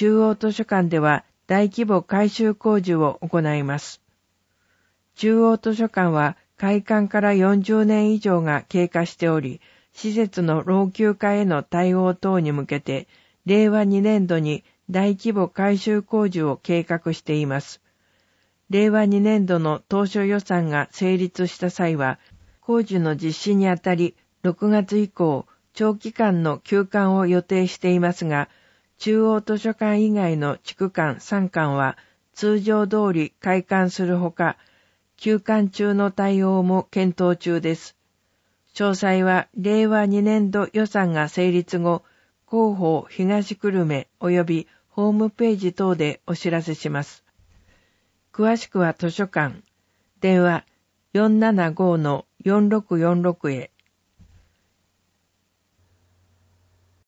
中央図書館では大規模改修工事を行います。中央図書館は開館から40年以上が経過しており、施設の老朽化への対応等に向けて、令和2年度に大規模改修工事を計画しています。令和2年度の当初予算が成立した際は、工事の実施にあたり、6月以降、長期間の休館を予定していますが、中央図書館以外の地区館3館は通常通り開館するほか、休館中の対応も検討中です。詳細は令和2年度予算が成立後、広報東久留米及びホームページ等でお知らせします。詳しくは図書館、電話 475-4646 へ